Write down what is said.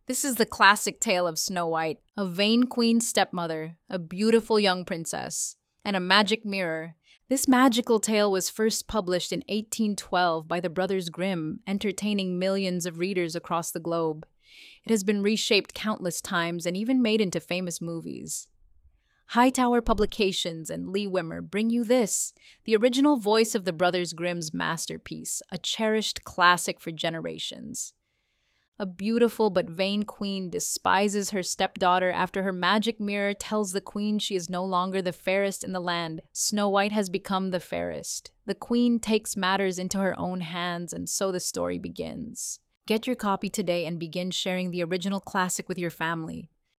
This is the classic tale of Snow White, a vain queen stepmother, a beautiful young princess, and a magic mirror. This magical tale was first published in 1812 by the Brothers Grimm, entertaining millions of readers across the globe. It has been reshaped countless times and even made into famous movies. Hightower Publications and Lee Wimmer bring you this, the original voice of the Brothers Grimm's masterpiece, a cherished classic for generations. A beautiful but vain queen despises her stepdaughter after her magic mirror tells the queen she is no longer the fairest in the land. Snow White has become the fairest. The queen takes matters into her own hands, and so the story begins. Get your copy today and begin sharing the original classic with your family.